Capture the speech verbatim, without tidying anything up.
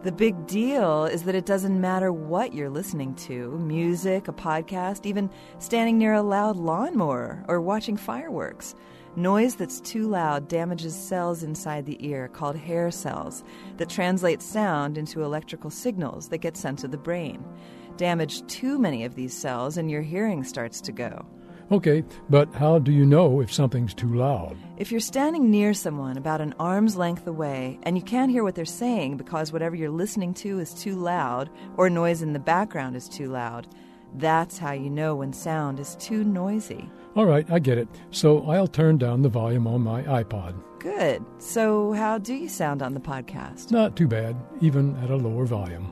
The big deal is that it doesn't matter what you're listening to, music, a podcast, even standing near a loud lawnmower or watching fireworks. Noise that's too loud damages cells inside the ear called hair cells that translate sound into electrical signals that get sent to the brain. Damage too many of these cells and your hearing starts to go. Okay, but how do you know if something's too loud? If you're standing near someone about an arm's length away and you can't hear what they're saying because whatever you're listening to is too loud or noise in the background is too loud, that's how you know when sound is too noisy. All right, I get it. So I'll turn down the volume on my iPod. Good. So how do you sound on the podcast? Not too bad, even at a lower volume.